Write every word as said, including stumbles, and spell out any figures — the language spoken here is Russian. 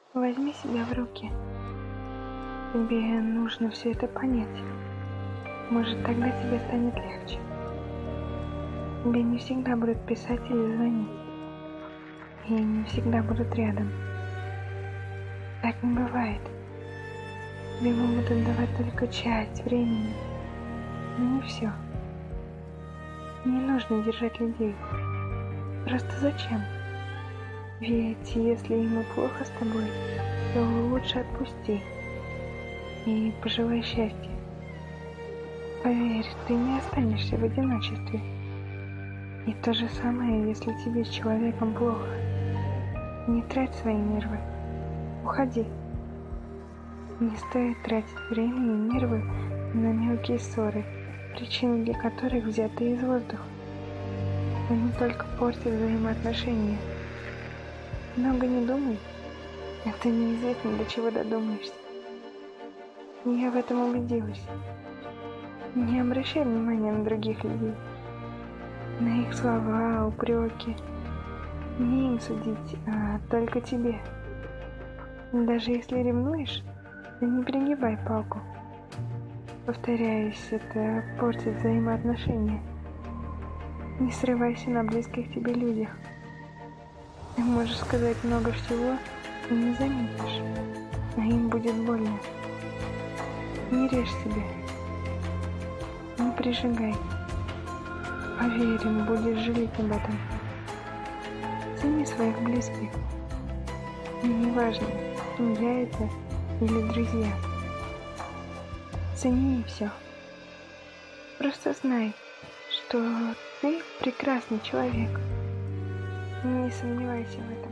Возьми себя в руки. Тебе нужно все это понять. Может, тогда тебе станет легче. Тебе не всегда будут писать или звонить. И не всегда будут рядом. Так не бывает. Тебе могут отдавать только часть времени, но не все. Не нужно держать людей. Просто зачем? Ведь если им и плохо с тобой, то лучше отпусти и пожелай счастья. Поверь, ты не останешься в одиночестве. И то же самое, если тебе с человеком плохо. Не трать свои нервы. Уходи. Не стоит тратить время и нервы на мелкие ссоры, причины для которых взяты из воздуха. Они только портят взаимоотношения. Много не думай, а то неизвестно, до чего додумаешься. Я в этом убедилась. Не обращай внимания на других людей, на их слова, упреки. Не им судить, а только тебе. Даже если ревнуешь, то не перегибай палку. Повторяюсь, это портит взаимоотношения. Не срывайся на близких тебе людях. Ты можешь сказать много всего и не заметишь, а им будет больно. Не режь себя. Не прижигай. Поверь, им будешь жалеть об этом. Цени своих близких. И неважно, семья это или друзья. Цени и все. Просто знай, что ты прекрасный человек. Не сомневайся в этом.